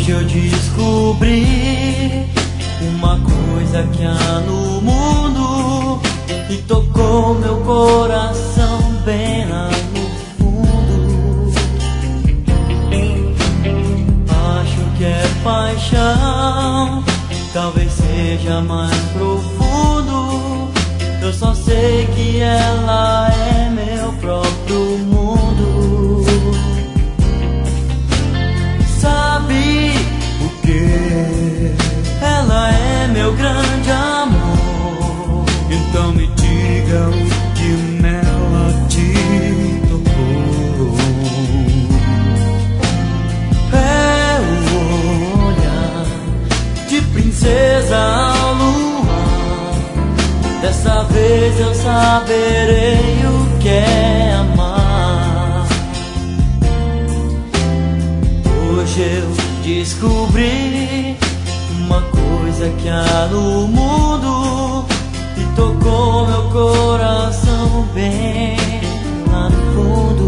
Hoje eu descobri uma coisa que há no mundo e tocou meu coração bem lá no fundo. Acho que é paixão, talvez seja mais profundo. Eu só sei que ela é meu próprio mundo. Sabe por quê? Ela é meu grande amor. Então me diga o que nela te tocou. É o olhar de princesa ao luar. Dessa vez eu saberei o que é amar. Hoje eu descobri uma coisa que há no mundo e tocou meu coração bem lá no fundo.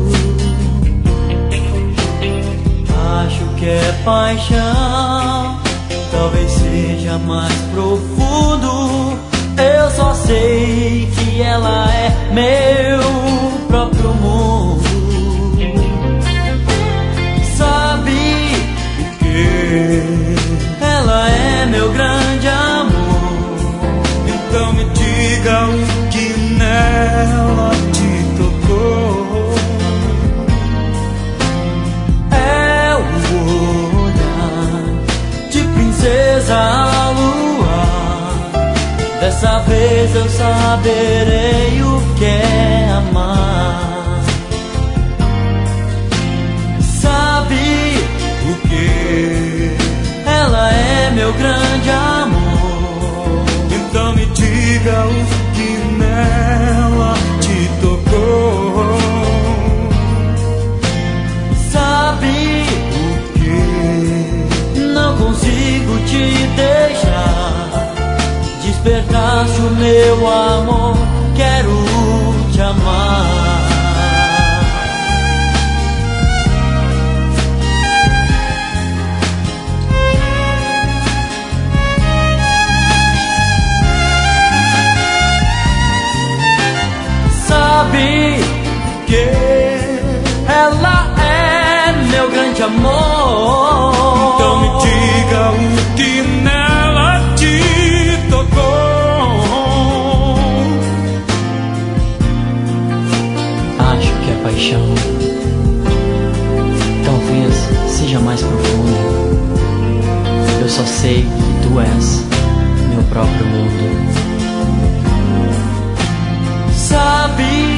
Acho que é paixão, talvez seja mais profundo. Eu só sei que ela é meu próprio mundo. Sabe por quê? Ela é meu grande amor. Então me diga o que nela te tocou. É o olhar de princesa ao luar. Dessa vez eu saberei o que é amar. Sabe Por quê? ela é meu grande amor. Então me diga o que nela te tocou. Sabe Por quê? não consigo te deixar. Despertaste o meu amor, quero te amar. Sabe que ela é meu grande amor. Então me diga o que nela te tocou. Acho que é paixão, talvez seja mais profunda. Eu só sei que tu és meu próprio mundo. Sabe